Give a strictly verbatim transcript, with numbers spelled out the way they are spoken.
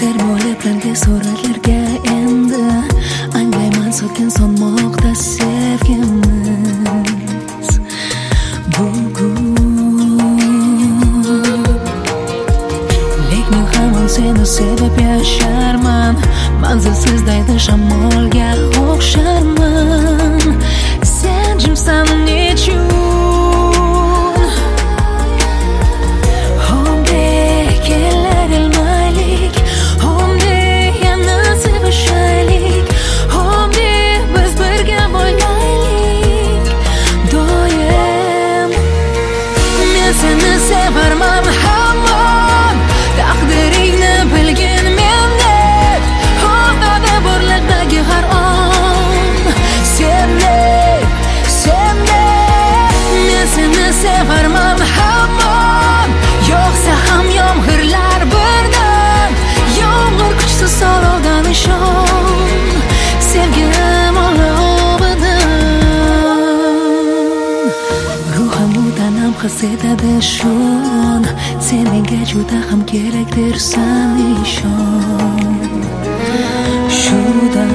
termoleplarga suratlarga endi anglayman sokin sonmoqda sevgimiz bugun. Lek men hamon seni sevib yasharman, manzilsiz daydi shamolga o'xsharman. Sen jimsan nechun sevarman hamon, taqdiringni bilgin mendek, o'rtada borliqdagi har on. Sendek, sendek, men seni sevarman hamon, yo'qsa ham yomg'irlar birdan, yomg'ir kuchsiz olovdan ishon, sevgim olovidan. Ruhim u tanam his etadi shun, sen menga juda ham kerakdirsan ishon. Shu